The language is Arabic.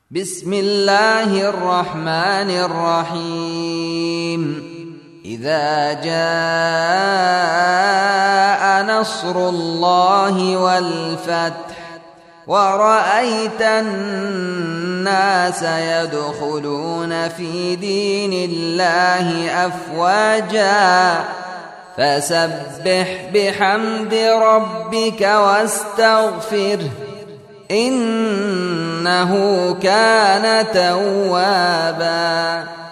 بسم الله الرحمن الرحيم. إذا جاء نصر الله والفتح ورأيت الناس يدخلون في دين الله أفواجا فسبح بحمد ربك واستغفره إنه كان توابا.